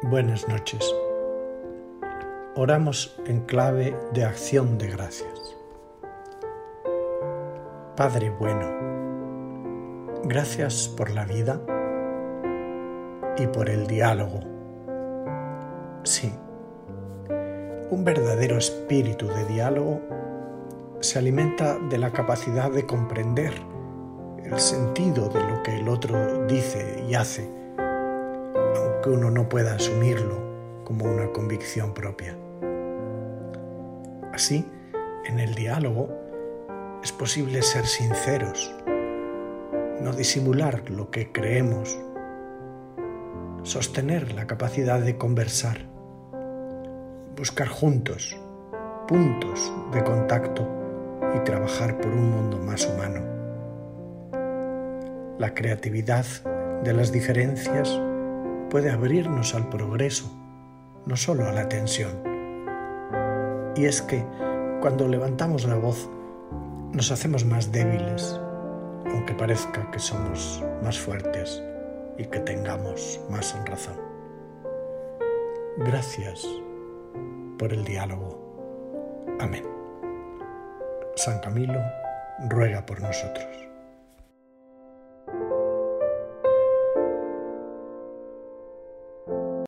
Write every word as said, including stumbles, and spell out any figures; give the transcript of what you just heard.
Buenas noches. Oramos en clave de acción de gracias. Padre bueno, gracias por la vida y por el diálogo. Sí, un verdadero espíritu de diálogo se alimenta de la capacidad de comprender el sentido de lo que el otro dice y hace, aunque uno no pueda asumirlo como una convicción propia. Así, en el diálogo es posible ser sinceros, no disimular lo que creemos, sostener la capacidad de conversar, buscar juntos puntos de contacto y trabajar por un mundo más humano. La creatividad de las diferencias puede abrirnos al progreso, no solo a la tensión. Y es que cuando levantamos la voz nos hacemos más débiles, aunque parezca que somos más fuertes y que tengamos más razón. Gracias por el diálogo. Amén. San Camilo ruega por nosotros.